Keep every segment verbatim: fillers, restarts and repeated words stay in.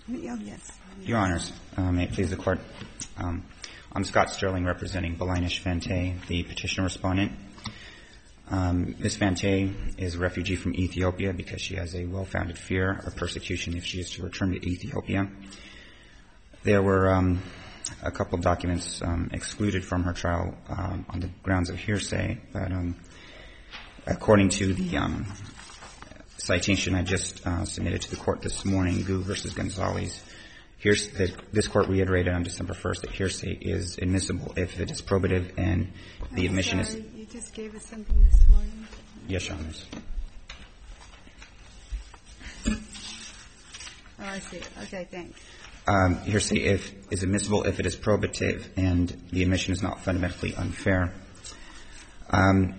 Oh, yes. Your Honors, uh, may it please the Court. Um, I'm Scott Sterling representing Balainish Fante, the petitioner respondent. Um, Miz Fante is a refugee from Ethiopia because she has a well-founded fear of persecution if she is to return to Ethiopia. There were um, a couple of documents um, excluded from her trial um, on the grounds of hearsay, but um, according to the um, citation I just uh, submitted to the Court this morning, Gu versus Gonzalez, here's the, this Court reiterated on December first that hearsay is admissible if it is probative and the I'm admission sorry, is... You just gave us something this morning. Yes, Your Honors. Oh, I see. Okay, thanks. Um, hearsay if, is admissible if it is probative and the admission is not fundamentally unfair. Um,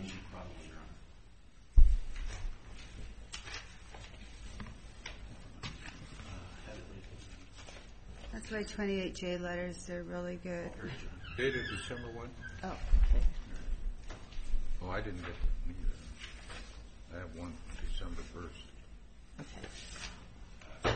That's why twenty-eight J letters are really good. Dated December first? Oh, okay. Oh, I didn't get it either. I have one December first. Okay.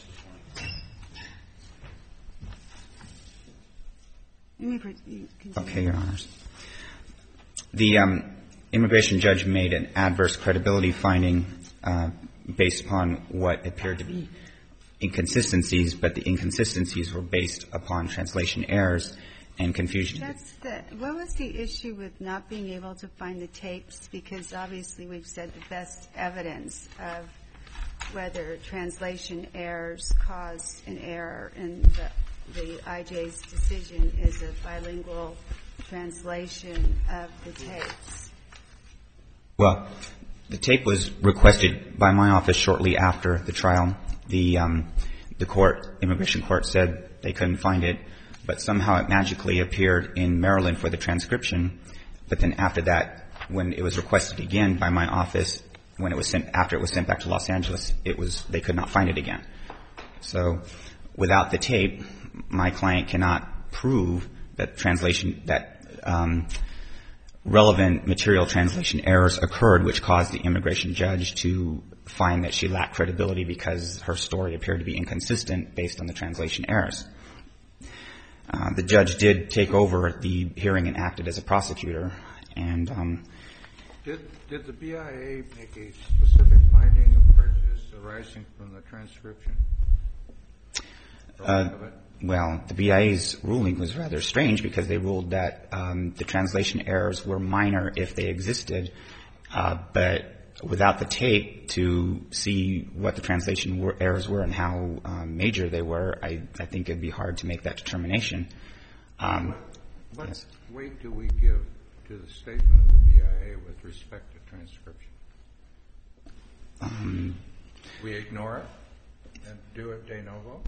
Let me pre- you continue. Okay, Your Honors. The um, immigration judge made an adverse credibility finding uh, based upon what appeared to be inconsistencies, but the inconsistencies were based upon translation errors and confusion. That's the, what was the issue with not being able to find the tapes? Because obviously we've said the best evidence of whether translation errors caused an error in the, the I J's decision is a bilingual translation of the tapes. Well, the tape was requested by my office shortly after the trial. The um, the court, immigration court, said they couldn't find it, but somehow it magically appeared in Maryland for the transcription. But then after that, when it was requested again by my office, when it was sent after it was sent back to Los Angeles, it was they could not find it again. So, without the tape, my client cannot prove that translation that um, relevant material translation errors occurred, which caused the immigration judge to find that she lacked credibility because her story appeared to be inconsistent based on the translation errors. Uh, the judge did take over the hearing and acted as a prosecutor. And um, did did the B I A make a specific finding of prejudice arising from the transcription? Uh, well, the B I A's ruling was rather strange because they ruled that um, the translation errors were minor if they existed, uh, but without the tape to see what the translation were, errors were and how um, major they were, I, I think it'd be hard to make that determination. Um, what yes. weight do we give to the statement of the B I A with respect to transcription? Um, we ignore it and do it de novo?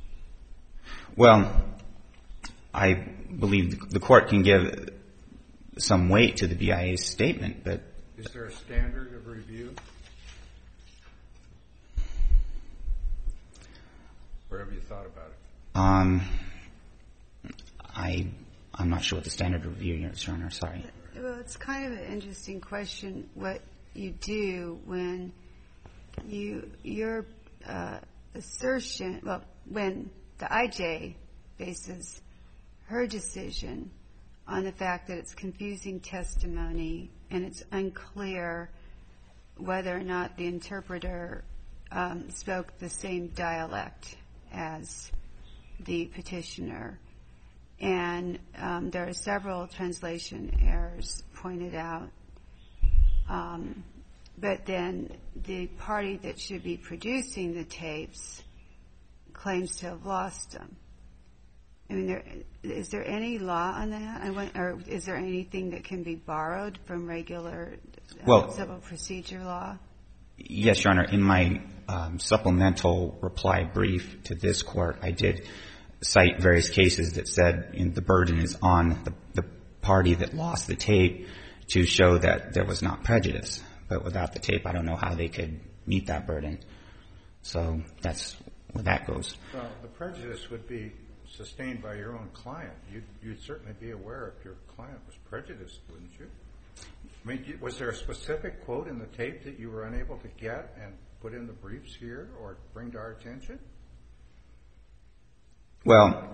Well, I believe the court can give some weight to the B I A's statement, but is there a standard of review? Or have you thought about it? Um, I, I'm not sure what the standard of review is, Your Honor. Sorry. Well, it's kind of an interesting question what you do when you your uh, assertion, well, when the I J bases her decision on the fact that it's confusing testimony and it's unclear whether or not the interpreter um, spoke the same dialect as the petitioner. And um, there are several translation errors pointed out. Um, but then the party that should be producing the tapes claims to have lost them. I mean, there, is there any law on that? I want, or is there anything that can be borrowed from regular uh, well, civil procedure law? Yes, Your Honor. In my um, supplemental reply brief to this court, I did cite various cases that said you know, the burden is on the, the party that lost the tape to show that there was not prejudice. But without the tape, I don't know how they could meet that burden. So that's where that goes. Well, the prejudice would be sustained by your own client. You'd, you'd certainly be aware if your client was prejudiced, wouldn't you? I mean, was there a specific quote in the tape that you were unable to get and put in the briefs here or bring to our attention? Well,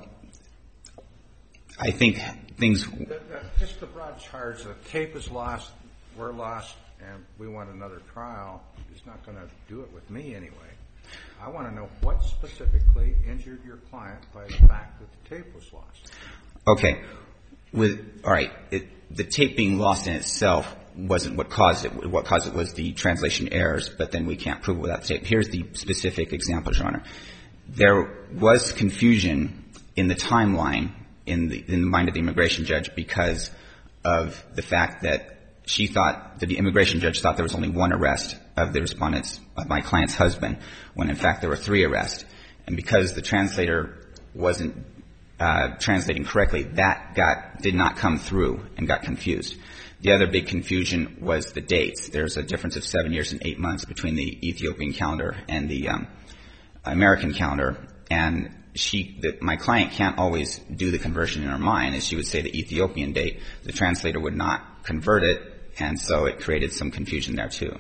I think things... The, the, just the broad charge, the tape is lost, we're lost, and we want another trial. He's not going to do it with me anyway. I want to know what specifically injured your client by the fact that the tape was lost. Okay. With, all right. It, the tape being lost in itself wasn't what caused it. What caused it was the translation errors, but then we can't prove it without the tape. Here's the specific example, Your Honor. There was confusion in the timeline in the, in the mind of the immigration judge because of the fact that she thought that the immigration judge thought there was only one arrest of the respondent's, of my client's husband, when in fact there were three arrests. And because the translator wasn't uh, translating correctly, that got, did not come through and got confused. The other big confusion was the dates. There's a difference of seven years and eight months between the Ethiopian calendar and the um, American calendar. And she, the, my client can't always do the conversion in her mind. As she would say the Ethiopian date, the translator would not convert it, and so it created some confusion there too.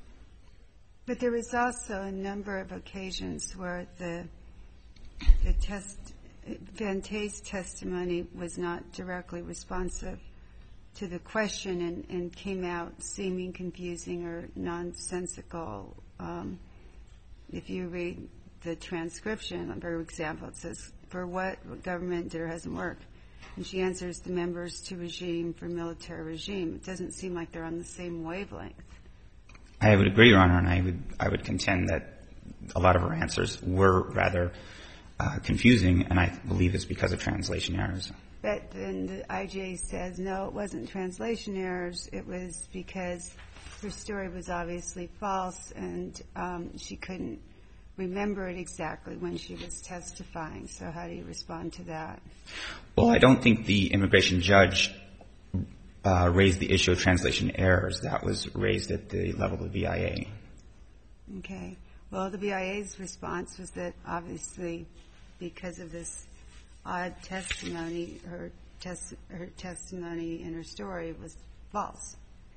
But there was also a number of occasions where the the test, Vante's testimony was not directly responsive to the question and, and came out seeming confusing or nonsensical. Um, if you read the transcription, for example, it says, for what government did her husband work? And she answers, the members to regime for military regime. It doesn't seem like they're on the same wavelength. I would agree, Your Honor, and I would I would contend that a lot of her answers were rather uh, confusing, and I believe it's because of translation errors. But then the I J says, no, it wasn't translation errors. It was because her story was obviously false, and um, she couldn't remember it exactly when she was testifying. So how do you respond to that? Well, I don't think the immigration judge uh, raised the issue of translation errors. That was raised at the level of the B I A. Okay. Well, the B I A's response was that obviously because of this odd testimony, her, tes- her testimony in her story was false.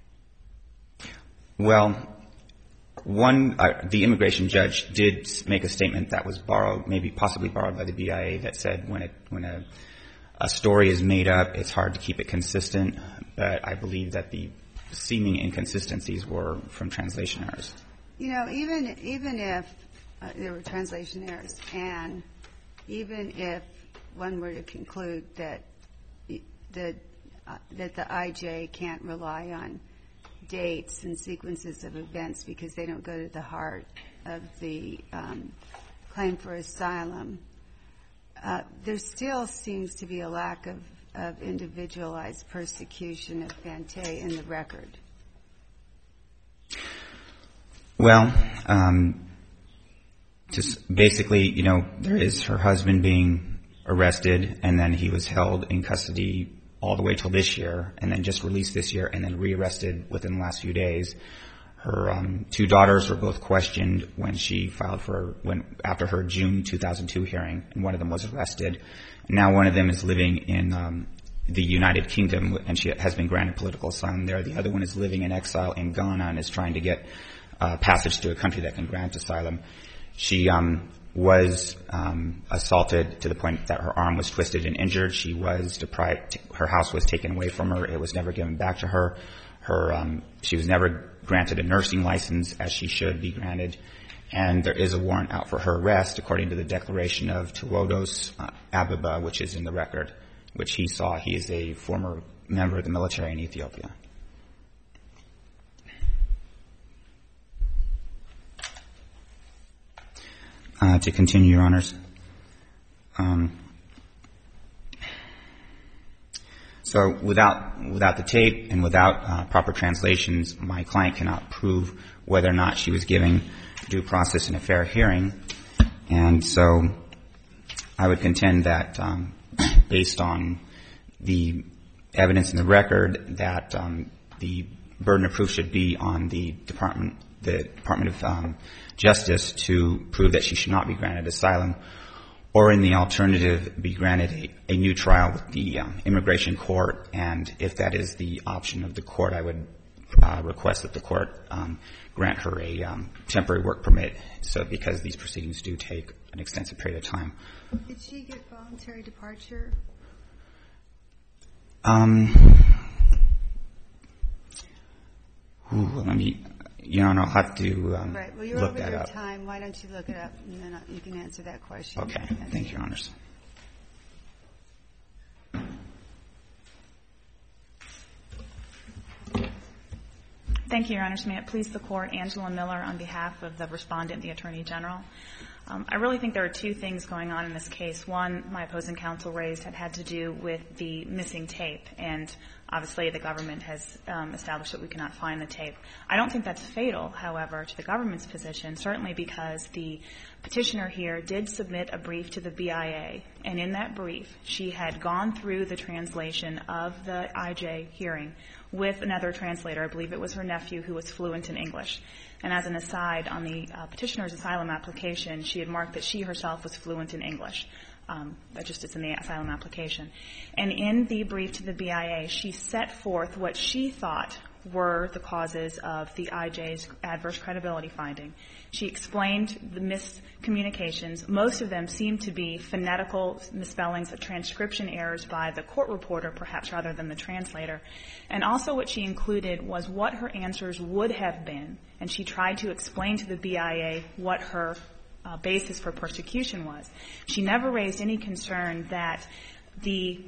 Well, one, uh, the immigration judge did make a statement that was borrowed, maybe possibly borrowed by the B I A, that said when it, when a, a story is made up, it's hard to keep it consistent. But I believe that the seeming inconsistencies were from translation errors. You know, even even if uh, there were translation errors, and even if one were to conclude that the uh, that the I J can't rely on dates and sequences of events because they don't go to the heart of the um, claim for asylum, uh, there still seems to be a lack of, of individualized persecution of Vante in the record. Well, um, just basically, you know, there is her husband being arrested, and then he was held in custody all the way till this year, and then just released this year, and then rearrested within the last few days. Her um, two daughters were both questioned when she filed for when after her June two thousand two hearing, and one of them was arrested. And now one of them is living in um, the United Kingdom, and she has been granted political asylum there. The other one is living in exile in Ghana and is trying to get uh, passage to a country that can grant asylum. She um, was um, assaulted to the point that her arm was twisted and injured. She was deprived. Her house was taken away from her. It was never given back to her. Her um, she was never granted a nursing license as she should be granted. And there is a warrant out for her arrest, according to the declaration of Tewodos uh, Ababa, which is in the record, which he saw. He is a former member of the military in Ethiopia. Uh, to continue, Your Honors. Um, so without without the tape and without uh, proper translations, my client cannot prove whether or not she was giving due process in a fair hearing. And so I would contend that um, based on the evidence in the record, that um, the burden of proof should be on the Department, the Department of um, Justice to prove that she should not be granted asylum, or in the alternative, be granted a, a new trial with the um, immigration court. And if that is the option of the court, I would uh, request that the court um, grant her a um, temporary work permit, so because these proceedings do take an extensive period of time. Did she get voluntary departure? Um, ooh, let me, you know, I'll have to um, right. Well, you're look over that your up. time. Why don't you look it up, and then you can answer that question. Okay. Thank you, Your Honors. Thank you, Your Honors. May it please the Court, Angela Miller on behalf of the Respondent, the Attorney General. Um, I really think there are two things going on in this case. One, my opposing counsel raised, had had to do with the missing tape, and obviously the government has um, established that we cannot find the tape. I don't think that's fatal, however, to the government's position, certainly because the petitioner here did submit a brief to the B I A, and in that brief she had gone through the translation of the I J hearing with another translator. I believe it was her nephew who was fluent in English. And as an aside, on the uh, petitioner's asylum application, she had marked that she herself was fluent in English. Um, that just is in the asylum application. And in the brief to the B I A, she set forth what she thought were the causes of the I J's adverse credibility finding. She explained the miscommunications. Most of them seemed to be phonetical misspellings, transcription errors by the court reporter, perhaps rather than the translator. And also what she included was what her answers would have been, and she tried to explain to the B I A what her uh, basis for persecution was. She never raised any concern that the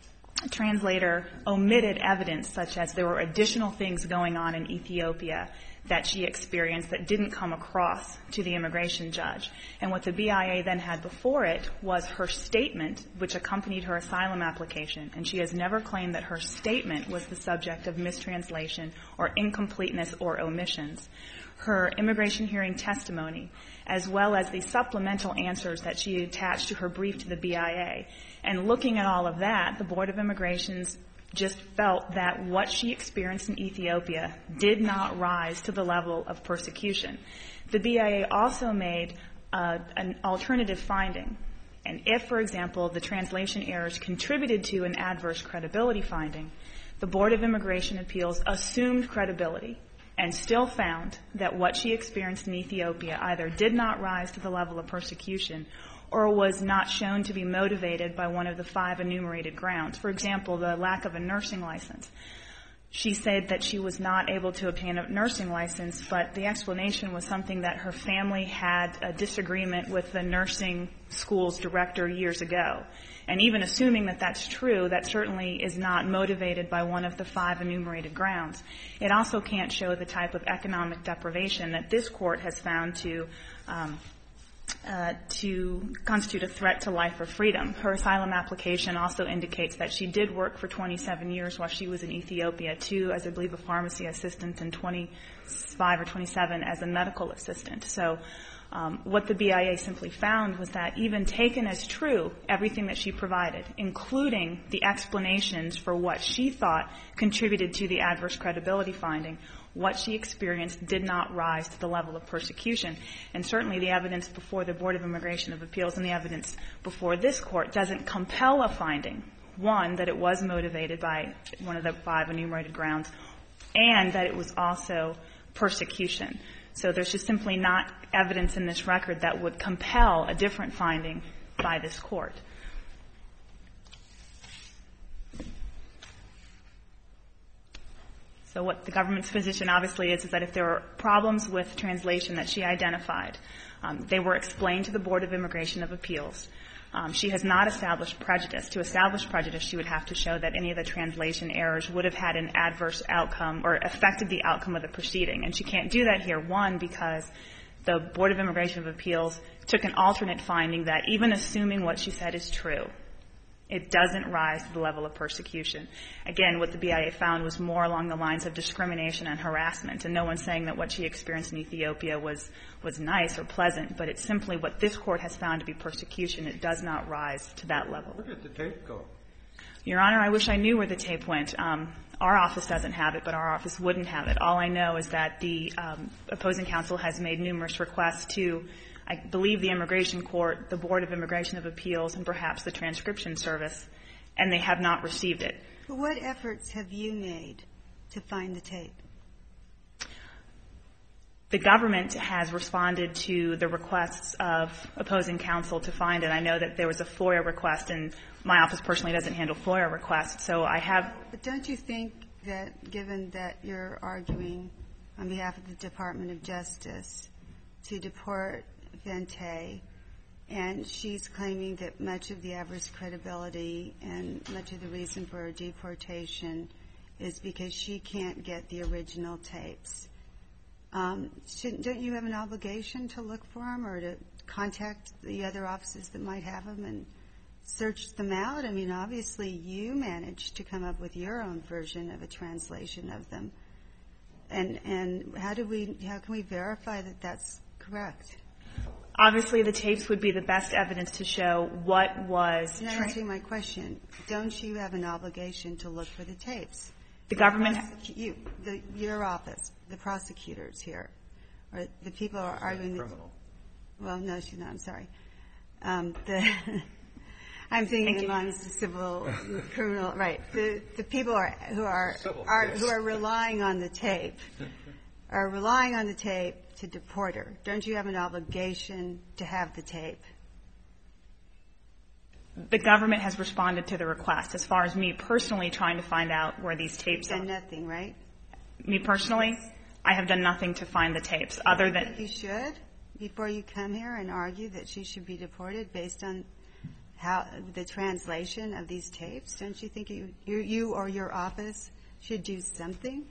translator omitted evidence such as there were additional things going on in Ethiopia that she experienced that didn't come across to the immigration judge. And what the B I A then had before it was her statement, which accompanied her asylum application. And she has never claimed that her statement was the subject of mistranslation or incompleteness or omissions. Her immigration hearing testimony, as well as the supplemental answers that she attached to her brief to the B I A. And looking at all of that, the Board of Immigrations just felt that what she experienced in Ethiopia did not rise to the level of persecution. The B I A also made uh, an alternative finding. And if, for example, the translation errors contributed to an adverse credibility finding, the Board of Immigration Appeals assumed credibility and still found that what she experienced in Ethiopia either did not rise to the level of persecution or was not shown to be motivated by one of the five enumerated grounds. For example, the lack of a nursing license. She said that she was not able to obtain a nursing license, but the explanation was something that her family had a disagreement with the nursing school's director years ago. And even assuming that that's true, that certainly is not motivated by one of the five enumerated grounds. It also can't show the type of economic deprivation that this court has found to um, Uh, to constitute a threat to life or freedom. Her asylum application also indicates that she did work for twenty-seven years while she was in Ethiopia, two as I believe a pharmacy assistant and twenty-five or twenty-seven as a medical assistant. So um, what the B I A simply found was that even taken as true, everything that she provided, including the explanations for what she thought contributed to the adverse credibility finding, what she experienced did not rise to the level of persecution. And certainly the evidence before the Board of Immigration of Appeals and the evidence before this court doesn't compel a finding, one, that it was motivated by one of the five enumerated grounds, and that it was also persecution. So there's just simply not evidence in this record that would compel a different finding by this court. So what the government's position obviously is, is that if there were problems with translation that she identified, um, they were explained to the Board of Immigration of Appeals. Um, she has not established prejudice. To establish prejudice, she would have to show that any of the translation errors would have had an adverse outcome or affected the outcome of the proceeding. And she can't do that here, one, because the Board of Immigration of Appeals took an alternate finding that even assuming what she said is true, it doesn't rise to the level of persecution. Again, what the B I A found was more along the lines of discrimination and harassment, and no one's saying that what she experienced in Ethiopia was, was nice or pleasant, but it's simply what this court has found to be persecution. It does not rise to that level. Where did the tape go? Your Honor, I wish I knew where the tape went. Um, our office doesn't have it, but our office wouldn't have it. All I know is that the um, opposing counsel has made numerous requests to, I believe, the Immigration Court, the Board of Immigration of Appeals, and perhaps the Transcription Service, and they have not received it. But what efforts have you made to find the tape? The government has responded to the requests of opposing counsel to find it. I know that there was a FOIA request, and my office personally doesn't handle FOIA requests, so I have. But don't you think that, given that you're arguing on behalf of the Department of Justice to deport Vente, and she's claiming that much of the adverse credibility and much of the reason for her deportation is because she can't get the original tapes, um, shouldn't, don't you have an obligation to look for them or to contact the other offices that might have them and search them out? I mean, obviously you managed to come up with your own version of a translation of them. And and how do we how can we verify that that's correct? Obviously, the tapes would be the best evidence to show what was. You're not answering my question. Don't you have an obligation to look for the tapes? The government. You, the, your office, the prosecutors here, or the people who are arguing. Criminal. The, well, no, she's not. I'm sorry. Um, the I'm thinking in lines of civil, criminal, right? The the people are, who are, are who are relying on the tape, are relying on the tape to deport her. Don't you have an obligation to have the tape? The government has responded to the request. As far as me personally trying to find out where these tapes are. Done nothing, right? Me personally, I have done nothing to find the tapes, other than. You should, before you come here and argue that she should be deported based on how the translation of these tapes. Don't you think you, you, you or your office should do something?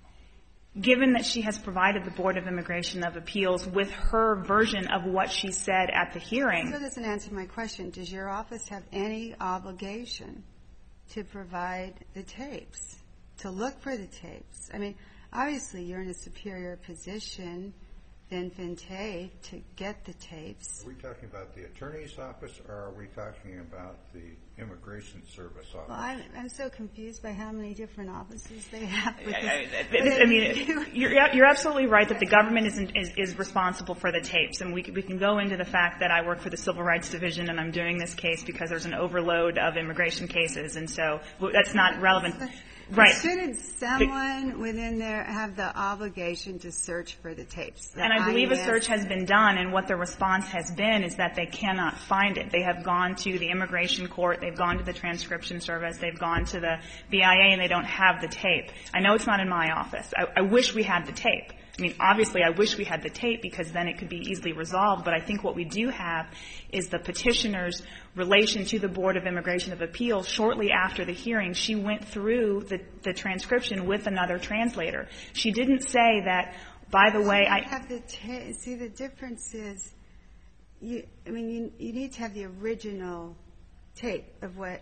Given that she has provided the Board of Immigration of Appeals with her version of what she said at the hearing. That doesn't answer my question. Does your office have any obligation to provide the tapes, to look for the tapes? I mean, obviously you're in a superior position than Vente to get the tapes. Are we talking about the attorney's office, or are we talking about the Immigration Service office? Well, I'm, I'm so confused by how many different offices they have. I, I, I mean, you're, you're absolutely right that the government is, is, is responsible for the tapes, and we, we can go into the fact that I work for the Civil Rights Division and I'm doing this case because there's an overload of immigration cases, and so that's not relevant. Right. Shouldn't someone within there have the obligation to search for the tapes? And I believe a search has been done, and what the response has been is that they cannot find it. They have gone to the immigration court, they've gone to the transcription service, they've gone to the B I A, and they don't have the tape. I know it's not in my office. I, I wish we had the tape. I mean, obviously, I wish we had the tape because then it could be easily resolved, but I think what we do have is the petitioner's relation to the Board of Immigration of Appeals. Shortly after the hearing, she went through the, the transcription with another translator. She didn't say that, by the way, I have the ta- see, the difference is, you, I mean, you, you need to have the original tape of what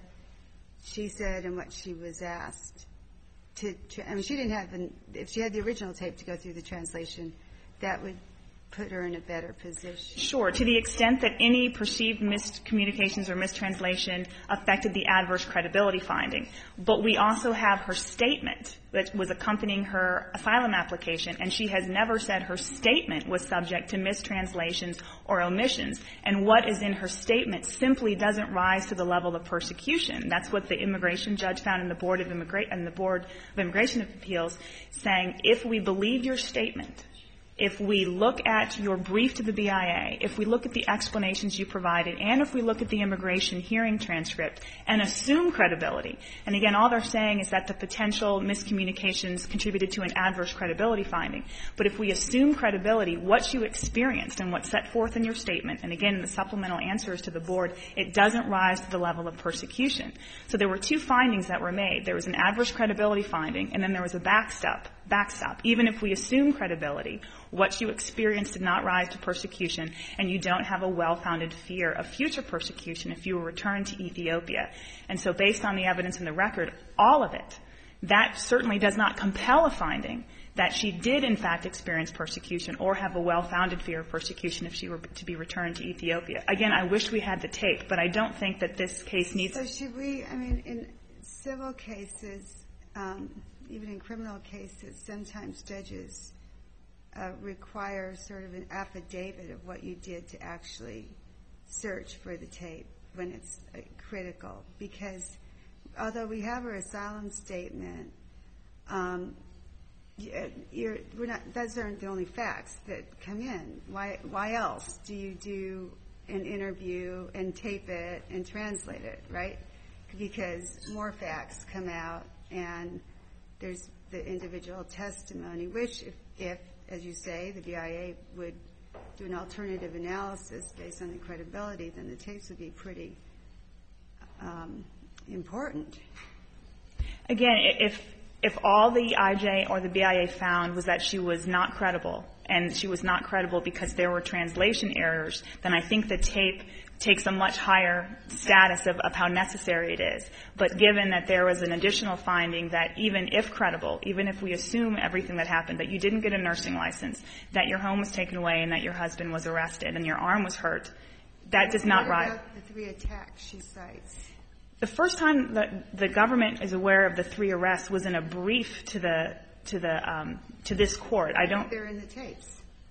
she said and what she was asked. To, to, I mean, she didn't have, an, if she had the original tape to go through the translation, that would put her in a better position. Sure. To the extent that any perceived miscommunications or mistranslation affected the adverse credibility finding. But we also have her statement that was accompanying her asylum application, and she has never said her statement was subject to mistranslations or omissions. And what is in her statement simply doesn't rise to the level of persecution. That's what the immigration judge found in the Board of Immigra- and the Board of Immigration Appeals, saying, if we believe your statement, if we look at your brief to the B I A, if we look at the explanations you provided, and if we look at the immigration hearing transcript and assume credibility, and again, all they're saying is that the potential miscommunications contributed to an adverse credibility finding. But if we assume credibility, what you experienced and what's set forth in your statement, and again, the supplemental answers to the board, it doesn't rise to the level of persecution. So there were two findings that were made. There was an adverse credibility finding, and then there was a backstop. Backstop. Even if we assume credibility, what you experienced did not rise to persecution, and you don't have a well-founded fear of future persecution if you were returned to Ethiopia. And so based on the evidence in the record, all of it, that certainly does not compel a finding that she did in fact experience persecution or have a well-founded fear of persecution if she were to be returned to Ethiopia. Again, I wish we had the tape, but I don't think that this case needs... So should we, I mean, in civil cases, um, even in criminal cases, sometimes judges uh, require sort of an affidavit of what you did to actually search for the tape when it's uh, critical. Because although we have her asylum statement, um, you're, we're not, those aren't the only facts that come in. Why, why else do you do an interview and tape it and translate it, right? Because more facts come out and there's the individual testimony, which if, if, as you say, the B I A would do an alternative analysis based on the credibility, then the tapes would be pretty um, important. Again, if if all the I J or the B I A found was that she was not credible, and she was not credible because there were translation errors, then I think the tape takes a much higher status of, of how necessary it is. But given that there was an additional finding that even if credible, even if we assume everything that happened, that you didn't get a nursing license, that your home was taken away and that your husband was arrested and your arm was hurt, that does not rise. What about the three attacks she cites? The first time that the government is aware of the three arrests was in a brief to the to the um, to this court. I don't. They're in the tapes.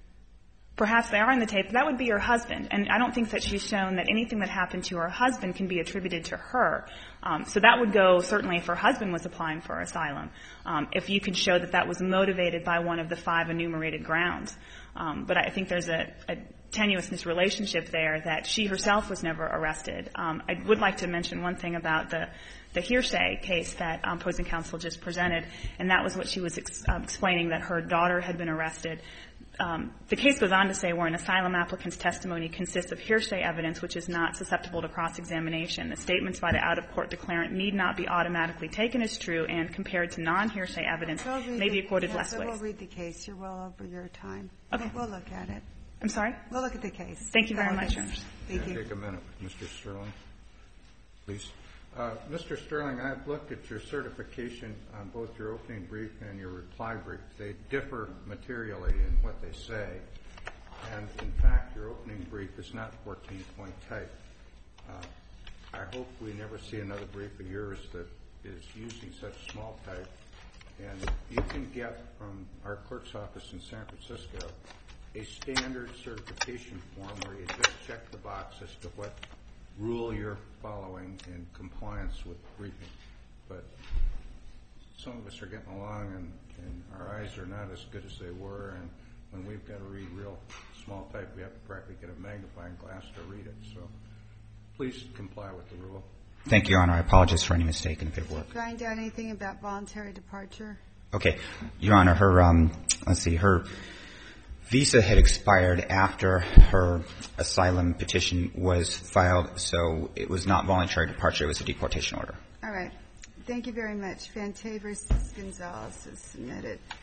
Perhaps they are in the tape. That would be her husband, and I don't think that she's shown that anything that happened to her husband can be attributed to her. Um, so that would go certainly if her husband was applying for asylum. Um, if you could show that that was motivated by one of the five enumerated grounds. Um, but I think there's a, a tenuousness relationship there that she herself was never arrested. Um, I would like to mention one thing about the, the hearsay case that um, opposing counsel just presented, and that was what she was ex- uh, explaining, that her daughter had been arrested. Um, the case goes on to say where an asylum applicant's testimony consists of hearsay evidence which is not susceptible to cross-examination. The statements by the out-of-court declarant need not be automatically taken as true and compared to non-hearsay evidence may be accorded yeah, less so weight. We'll read the case. You're well over your time. Okay. We'll look at it. I'm sorry? We'll look at the case. Thank you very Oh, much, okay. Your Honor. Thank you. Take a minute, Mister Sterling, please. Uh, Mister Sterling, I've looked at your certification on both your opening brief and your reply brief. They differ materially in what they say. And, in fact, your opening brief is not fourteen-point type. Uh, I hope we never see another brief of yours that is using such small type. And you can get from our clerk's office in San Francisco a standard certification form where you just check the box as to what rule you're following in compliance with briefing. But some of us are getting along, and, and our eyes are not as good as they were, and when we've got to read real small type, we have to practically get a magnifying glass to read it. So please comply with the rule. Thank you, Your Honor. I apologize for any mistake in the paperwork. Find out anything about voluntary departure? Okay. Your Honor, her, um, let's see, her visa had expired after her asylum petition was filed, so it was not voluntary departure. It was a deportation order. All right. Thank you very much. Fante versus Gonzalez is submitted.